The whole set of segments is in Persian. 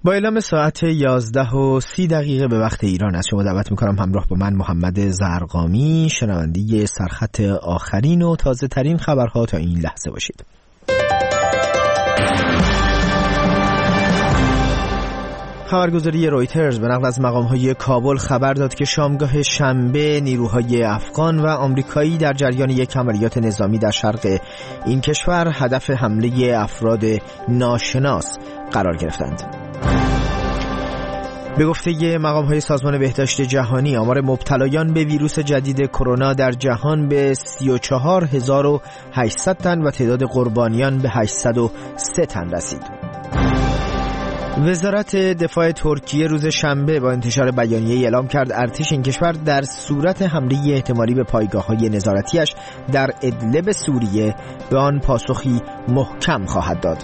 با اعلام ساعت 11:30 به وقت ایران از شما دعوت میکنم همراه با من محمد زرقامی شنونده سرخط آخرین و تازه ترین خبرها تا این لحظه باشید. خبرگزاری رویترز به نقل از مقام‌های کابل خبر داد که شامگاه شنبه نیروهای افغان و آمریکایی در جریان یک عملیات نظامی در شرق این کشور هدف حمله افراد ناشناس قرار گرفتند. به گفته مقام‌های سازمان بهداشت جهانی آمار مبتلایان به ویروس جدید کرونا در جهان به 34800 تن و تعداد قربانیان به 803 تن رسید. وزارت دفاع ترکیه روز شنبه با انتشار بیانیه‌ای اعلام کرد ارتش این کشور در صورت حمله احتمالی به پایگاه‌های نظارتیش در ادلب سوریه به آن پاسخی محکم خواهد داد.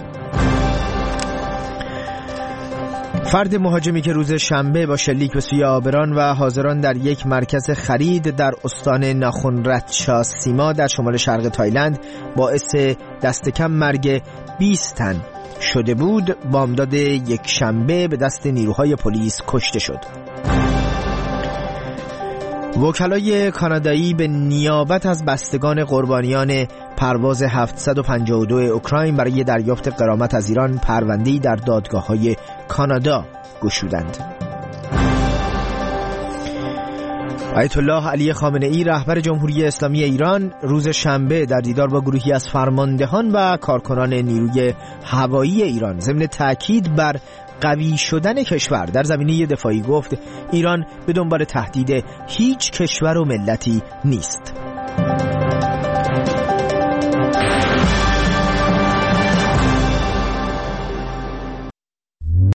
فرد مهاجمی که روز شنبه با شلیک به سوی آبران و حاضران در یک مرکز خرید در استان ناخن سیما در شمال شرق تایلند باعث دست کم مرگ 20 تن شده بود، بامداد یک شنبه به دست نیروهای پلیس کشته شد. وکلای کانادایی به نیابت از بستگان قربانیان پرواز 752 اوکراین برای دریافت غرامت از ایران پرونده‌ای در دادگاه‌های کانادا گشودند. آیت الله علی خامنه‌ای رهبر جمهوری اسلامی ایران روز شنبه در دیدار با گروهی از فرماندهان و کارکنان نیروی هوایی ایران ضمن تاکید بر قوی شدن کشور در زمینه دفاعی گفت ایران به دنبال تهدید هیچ کشور و ملتی نیست.